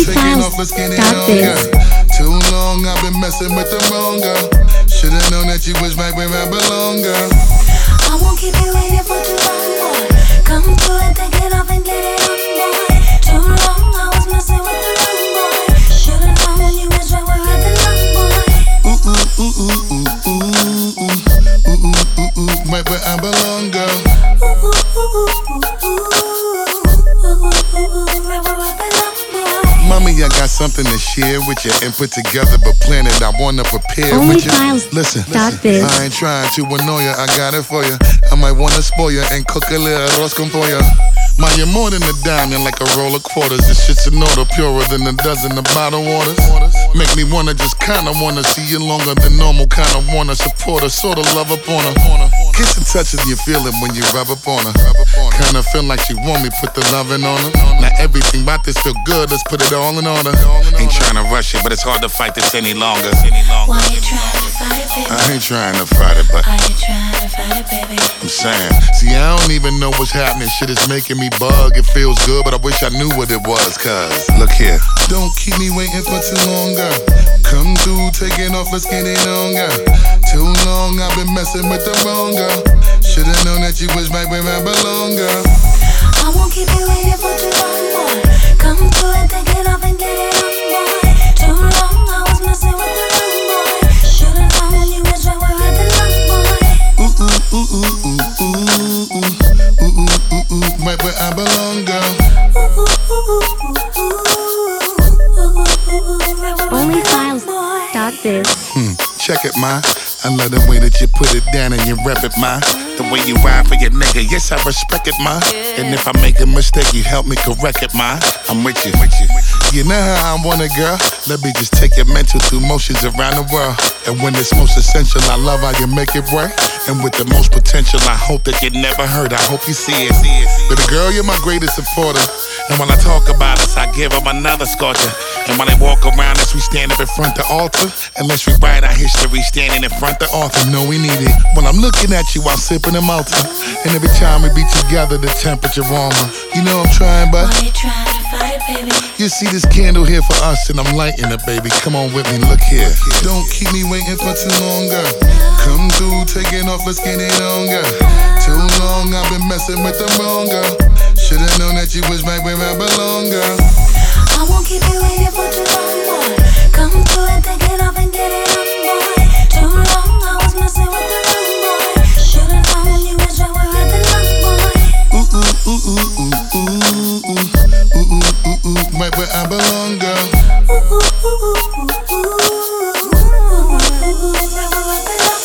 taking off, let's get it on, girl. Too long, I've been messing with the wrong girl. Should've known that you was right where I belong, girl. I won't keep you waiting for too long, boy. Come through and take it off and get it on, boy. Too long, I was messing with the wrong boy. Should've known you was right where I belong, boy. Ooh, ooh, ooh, ooh, ooh, ooh, ooh, ooh, ooh, ooh, ooh, right where I belong, girl. Ooh, ooh, ooh, ooh, ooh, ooh, right where I belong, boy. Mommy, I got something to share with you and put together, but plan it. I wanna prepare with you. Listen, I ain't trying to annoy you. I got it for you. I might wanna spoil you and cook a little arroz con pollo. Ma, you're more than a diamond, like a roll of quarters. This shit's an order, purer than a dozen of bottled waters. Make me wanna just kinda wanna see you longer than normal. Kinda wanna support her, sorta love up on her. Kiss and touch as you feel it when you rub up on her. Kinda feel like she want me, put the loving on her. Now everything about this feel good, let's put it all in order. Ain't trying to rush it, but it's hard to fight this any longer. Why you trying to fight it, baby? I ain't trying to fight it, but Why you trying to fight it, baby? I'm saying, see, I don't even know what's happening. Shit is making me bug. It feels good, but I wish I knew what it was. Cause look here, don't keep me waiting for too long, girl. Come through, taking off, let's get it on, girl. Too long, I've been messing with the wrong girl. Should've known that you was right where I belong, girl. I won't keep you waiting for too long, boy. Come through and take it off and get it on, boy. Too long, I was messing with the wrong boy. Should've known you was right where I belong, boy. Ooh, ooh, ooh, ooh, ooh, ooh, ooh, ooh, ooh, ooh, ooh, right where I belong, girl. Ooh, ooh, ooh, ooh, ooh, right where I belong, boy. Check it, ma. I love the way that you put it down and you rep it, ma. The way you ride for your nigga, yes, I respect it, ma. And if I make a mistake, you help me correct it, ma. I'm with you. You know how I want it, girl. Let me just take your mental through motions around the world. And when it's most essential, I love how you make it work. And with the most potential, I hope that you never hurt. I hope you see it. Baby girl, you're my greatest supporter. And when I talk about us, I give them another sculpture. And when they walk around us, we stand up in front the altar. And let's rewrite our history standing in front the author. No, we need it. When I'm looking at you, I'm sipping a Malta. And every time we be together, the temperature warmer. You know I'm trying, but Why you trying to fight it, baby? you see this candle here for us, and I'm lighting it, baby. Come on with me, look here. Don't keep me waiting for too long, girl. Come through, taking off, let's get it on, girl. Too long, I've been messing with the wrong girl. Should've known that you was right where I belong, girl. I won't keep you waiting for too long, boy. Come through and take it off and get it on, boy. Too long, I was messing with the wrong boy. Should've known you was right where I belong, boy. Ooh, ooh, ooh, ooh, ooh, ooh, ooh, ooh, ooh, ooh, ooh, right where I belong, girl. Ooh, ooh, ooh, ooh, ooh, ooh, right where I belong,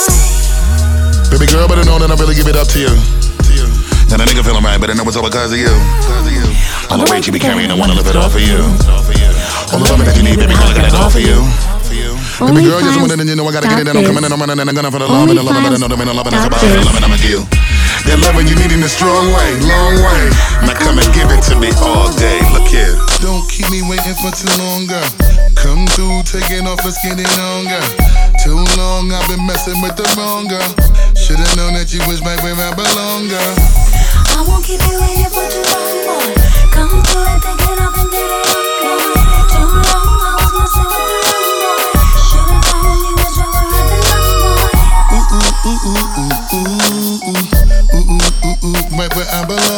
boy. Baby girl, better know that I really give it up to you. And a nigga feeling right, better know it's all because of you. All the weight you be carrying, I wanna lift it off of you. All the love that you need, baby girl, I got it all for you. Baby girl, you're someone that you know I gotta get it, and I'm coming and I'm running and I'm gonna for the love and the love and the love and the love and it's about the love and I'm a you. That loving you need in a strong way, long way. Now come and give it to me all day. Look here. Don't keep me waiting for too long, girl. Come through, taking off, let's get it on, girl. Too long, I've been messing with the wrong girl. Should've known that you was right where I belong, girl. I won't keep you waiting for too long, boy. Come through and take it off and get it on, boy. Too long, I was messing with the wrong boy. Should've known you was right where I belong, boy. Ooh, ooh, ooh, ooh, ooh, ooh, ooh, ooh, ooh, ooh, right where I belong.